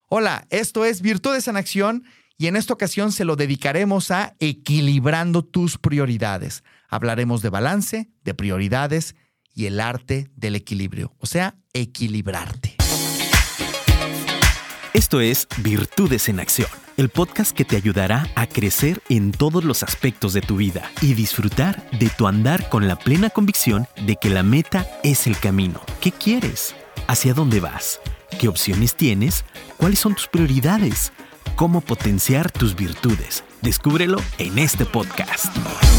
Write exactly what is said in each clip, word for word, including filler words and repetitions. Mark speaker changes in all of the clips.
Speaker 1: Hola, esto es Virtudes en Acción y en esta ocasión se lo dedicaremos a equilibrando tus prioridades. Hablaremos de balance, de prioridades y el arte del equilibrio, o sea, equilibrarte.
Speaker 2: Esto es Virtudes en Acción, el podcast que te ayudará a crecer en todos los aspectos de tu vida y disfrutar de tu andar con la plena convicción de que la meta es el camino. ¿Qué quieres? ¿Hacia dónde vas? ¿Qué opciones tienes? ¿Cuáles son tus prioridades? ¿Cómo potenciar tus virtudes? Descúbrelo en este podcast.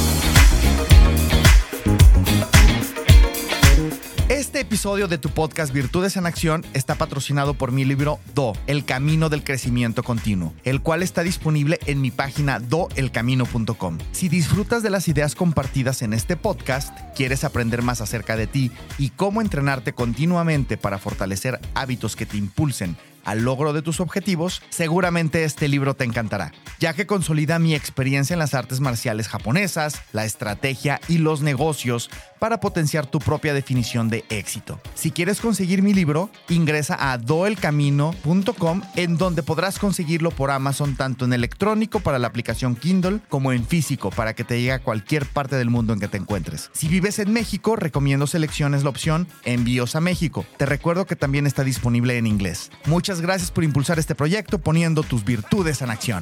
Speaker 1: Este episodio de tu podcast Virtudes en Acción está patrocinado por mi libro Do, El Camino del Crecimiento Continuo, el cual está disponible en mi página do el camino punto com. Si disfrutas de las ideas compartidas en este podcast, quieres aprender más acerca de ti y cómo entrenarte continuamente para fortalecer hábitos que te impulsen al logro de tus objetivos, seguramente este libro te encantará, ya que consolida mi experiencia en las artes marciales japonesas, la estrategia y los negocios para potenciar tu propia definición de éxito. Si quieres conseguir mi libro, ingresa a do el camino punto com, en donde podrás conseguirlo por Amazon tanto en electrónico para la aplicación Kindle como en físico para que te llegue a cualquier parte del mundo en que te encuentres. Si vives en México, recomiendo selecciones la opción Envíos a México. Te recuerdo que también está disponible en inglés. Muchas gracias por impulsar este proyecto poniendo tus virtudes en acción.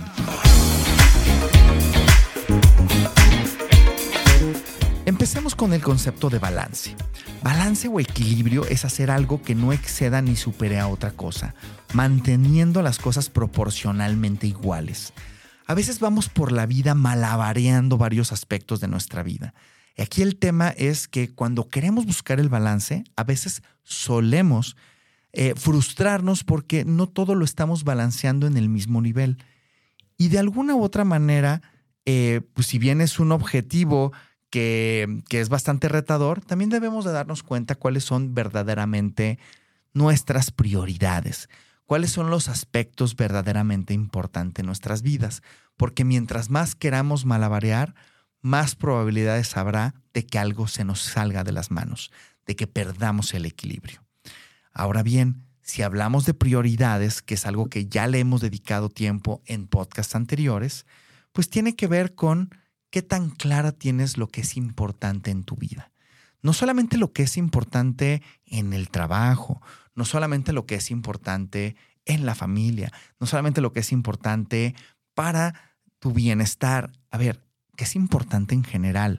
Speaker 1: Empecemos con el concepto de balance. Balance o equilibrio es hacer algo que no exceda ni supere a otra cosa, manteniendo las cosas proporcionalmente iguales. A veces vamos por la vida malabareando varios aspectos de nuestra vida. Y aquí el tema es que cuando queremos buscar el balance, a veces solemos eh, frustrarnos porque no todo lo estamos balanceando en el mismo nivel. Y de alguna u otra manera, eh, pues si bien es un objetivo Que, que es bastante retador, también debemos de darnos cuenta cuáles son verdaderamente nuestras prioridades, cuáles son los aspectos verdaderamente importantes en nuestras vidas, porque mientras más queramos malabarear, más probabilidades habrá de que algo se nos salga de las manos, de que perdamos el equilibrio. Ahora bien, si hablamos de prioridades, que es algo que ya le hemos dedicado tiempo en podcasts anteriores, pues tiene que ver con ¿qué tan clara tienes lo que es importante en tu vida? No solamente lo que es importante en el trabajo, no solamente lo que es importante en la familia, no solamente lo que es importante para tu bienestar. A ver, ¿qué es importante en general?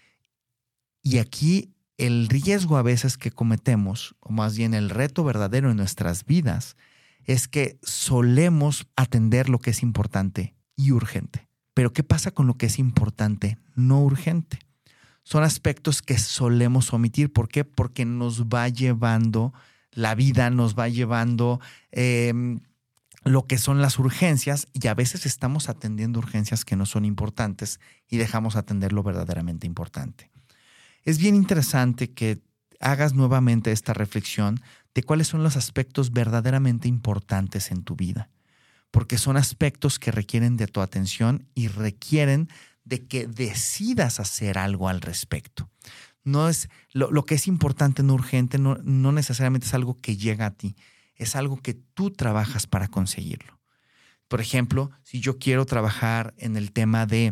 Speaker 1: Y aquí el riesgo a veces que cometemos, o más bien el reto verdadero en nuestras vidas, es que solemos atender lo que es importante y urgente. Pero ¿qué pasa con lo que es importante, no urgente? Son aspectos que solemos omitir. ¿Por qué? Porque nos va llevando la vida, nos va llevando eh, lo que son las urgencias y a veces estamos atendiendo urgencias que no son importantes y dejamos atender lo verdaderamente importante. Es bien interesante que hagas nuevamente esta reflexión de cuáles son los aspectos verdaderamente importantes en tu vida, porque son aspectos que requieren de tu atención y requieren de que decidas hacer algo al respecto. No es lo, lo que es importante, no urgente, no, no necesariamente es algo que llega a ti, es algo que tú trabajas para conseguirlo. Por ejemplo, si yo quiero trabajar en el tema de,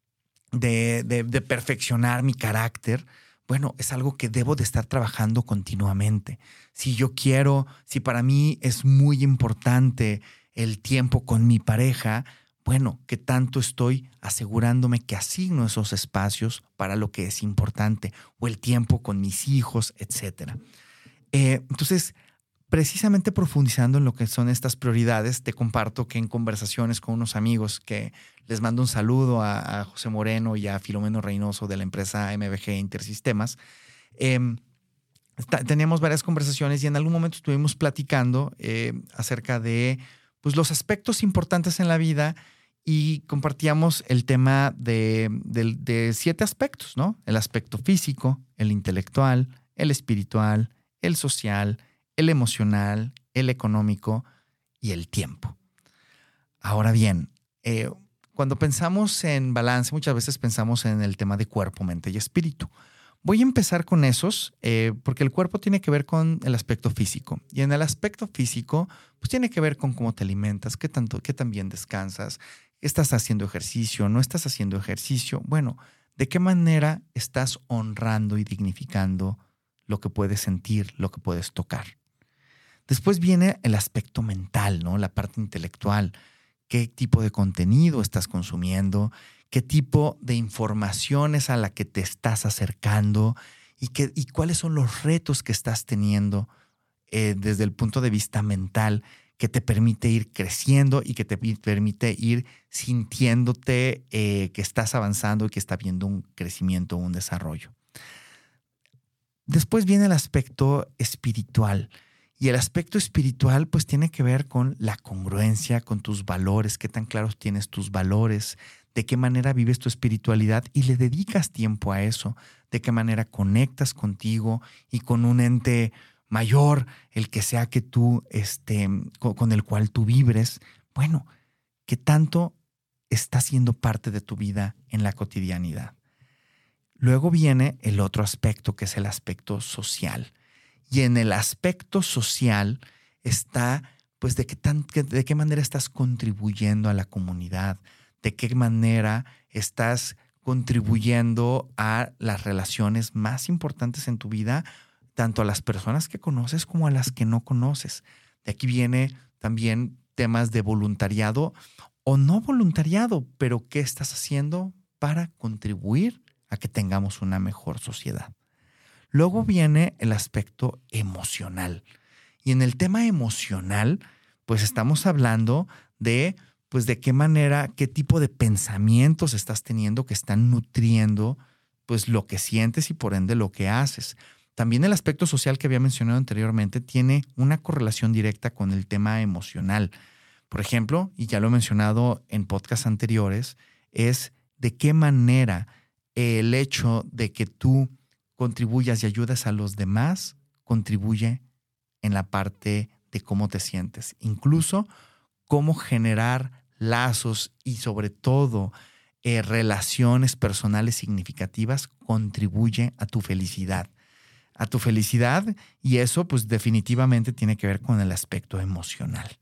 Speaker 1: de, de, de perfeccionar mi carácter, bueno, es algo que debo de estar trabajando continuamente. Si yo quiero, si para mí es muy importante el tiempo con mi pareja, bueno, ¿qué tanto estoy asegurándome que asigno esos espacios para lo que es importante? O el tiempo con mis hijos, etcétera. Eh, entonces, precisamente profundizando en lo que son estas prioridades, te comparto que en conversaciones con unos amigos, que les mando un saludo a, a José Moreno y a Filomeno Reynoso de la empresa M B G Intersistemas, eh, teníamos varias conversaciones y en algún momento estuvimos platicando eh, acerca de pues los aspectos importantes en la vida y compartíamos el tema de, de, de siete aspectos, ¿no? El aspecto físico, el intelectual, el espiritual, el social, el emocional, el económico y el tiempo. Ahora bien, eh, cuando pensamos en balance, muchas veces pensamos en el tema de cuerpo, mente y espíritu. Voy a empezar con esos eh, porque el cuerpo tiene que ver con el aspecto físico. Y en el aspecto físico, pues tiene que ver con cómo te alimentas, qué tanto, qué tan bien descansas, estás haciendo ejercicio, no estás haciendo ejercicio. Bueno, ¿de qué manera estás honrando y dignificando lo que puedes sentir, lo que puedes tocar? Después viene el aspecto mental, ¿no? La parte intelectual. ¿Qué tipo de contenido estás consumiendo? ¿Qué tipo de información es a la que te estás acercando? ¿Y, qué, y cuáles son los retos que estás teniendo eh, desde el punto de vista mental que te permite ir creciendo y que te permite ir sintiéndote eh, que estás avanzando y que está habiendo un crecimiento, un desarrollo? Después viene el aspecto espiritual. Y el aspecto espiritual pues tiene que ver con la congruencia, con tus valores, qué tan claros tienes tus valores, de qué manera vives tu espiritualidad y le dedicas tiempo a eso, de qué manera conectas contigo y con un ente mayor, el que sea que tú, este, con el cual tú vibres. Bueno, qué tanto está siendo parte de tu vida en la cotidianidad. Luego viene el otro aspecto, que es el aspecto social. Y en el aspecto social está, pues, de qué, tan, de qué manera estás contribuyendo a la comunidad, de qué manera estás contribuyendo a las relaciones más importantes en tu vida, tanto a las personas que conoces como a las que no conoces. De aquí viene también temas de voluntariado o no voluntariado, pero qué estás haciendo para contribuir a que tengamos una mejor sociedad. Luego viene el aspecto emocional. Y en el tema emocional, pues estamos hablando de, pues de qué manera, qué tipo de pensamientos estás teniendo que están nutriendo, pues lo que sientes y por ende lo que haces. También el aspecto social que había mencionado anteriormente tiene una correlación directa con el tema emocional. Por ejemplo, y ya lo he mencionado en podcasts anteriores, es de qué manera el hecho de que tú contribuyas y ayudas a los demás, contribuye en la parte de cómo te sientes. Incluso cómo generar lazos y sobre todo eh, relaciones personales significativas contribuye a tu felicidad. A tu felicidad y eso pues definitivamente tiene que ver con el aspecto emocional.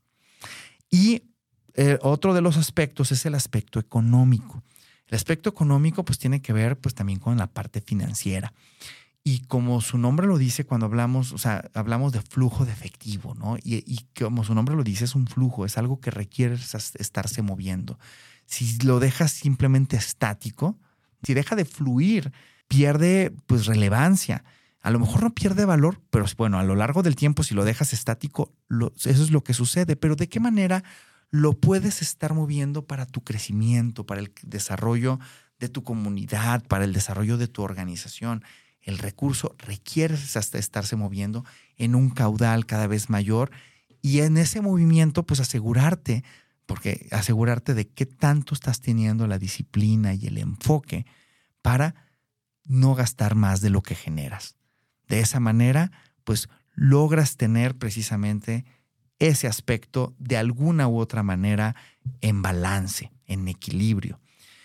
Speaker 1: Y eh, otro de los aspectos es el aspecto económico. El aspecto económico pues tiene que ver pues también con la parte financiera. Y como su nombre lo dice cuando hablamos, o sea, hablamos de flujo de efectivo, ¿no? Y, y como su nombre lo dice, es un flujo, es algo que requiere estarse moviendo. Si lo dejas simplemente estático, si deja de fluir, pierde pues relevancia. A lo mejor no pierde valor, pero bueno, a lo largo del tiempo, si lo dejas estático, lo, eso es lo que sucede. Pero ¿de qué manera lo puedes estar moviendo para tu crecimiento, para el desarrollo de tu comunidad, para el desarrollo de tu organización? El recurso requiere hasta estarse moviendo en un caudal cada vez mayor y en ese movimiento pues asegurarte, porque asegurarte de qué tanto estás teniendo la disciplina y el enfoque para no gastar más de lo que generas. De esa manera pues logras tener precisamente ese aspecto de alguna u otra manera en balance, en equilibrio.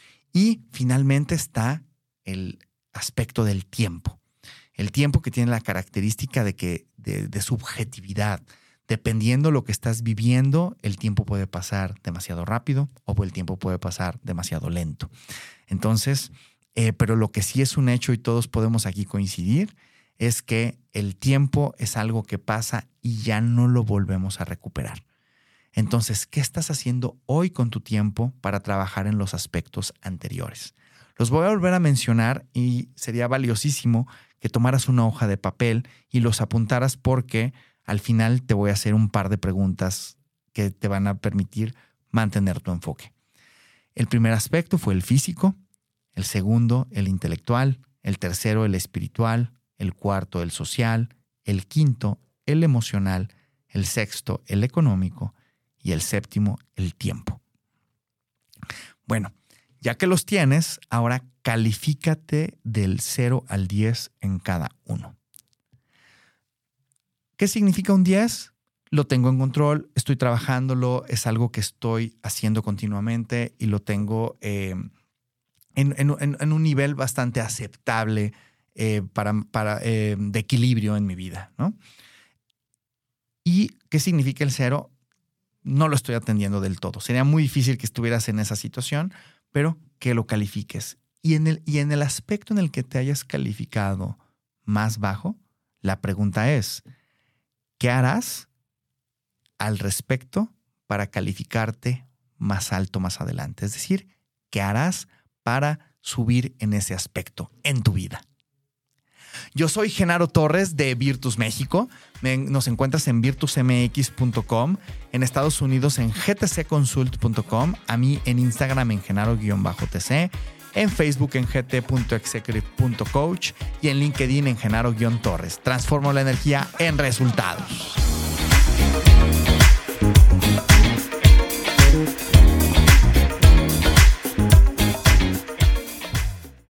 Speaker 1: Y finalmente está el aspecto del tiempo. El tiempo que tiene la característica de, que, de, de subjetividad. Dependiendo lo que estás viviendo, el tiempo puede pasar demasiado rápido o el tiempo puede pasar demasiado lento. Entonces, eh, pero lo que sí es un hecho y todos podemos aquí coincidir es que el tiempo es algo que pasa y ya no lo volvemos a recuperar. Entonces, ¿qué estás haciendo hoy con tu tiempo para trabajar en los aspectos anteriores? Los voy a volver a mencionar y sería valiosísimo que tomaras una hoja de papel y los apuntaras porque al final te voy a hacer un par de preguntas que te van a permitir mantener tu enfoque. El primer aspecto fue el físico, el segundo el intelectual, el tercero el espiritual, el cuarto el social, el quinto el emocional, el sexto el económico y el séptimo el tiempo. Bueno, ya que los tienes, ahora califícate del cero al diez en cada uno. ¿Qué significa un diez? Lo tengo en control, estoy trabajándolo, es algo que estoy haciendo continuamente y lo tengo eh, en, en, en un nivel bastante aceptable eh, para, para, eh, de equilibrio en mi vida, ¿no? ¿Y qué significa el cero? No lo estoy atendiendo del todo. Sería muy difícil que estuvieras en esa situación, pero que lo califiques. Y en el, y en el aspecto en el que te hayas calificado más bajo, la pregunta es, ¿qué harás al respecto para calificarte más alto más adelante? Es decir, ¿qué harás para subir en ese aspecto en tu vida? Yo soy Genaro Torres de Virtus México. Me, nos encuentras en virtus m x punto com, en Estados Unidos en g t c consult punto com, a mí en Instagram en genaro-tc, en Facebook en g t punto executive punto coach y en LinkedIn en Genaro-Torres. Transformo la energía en resultados.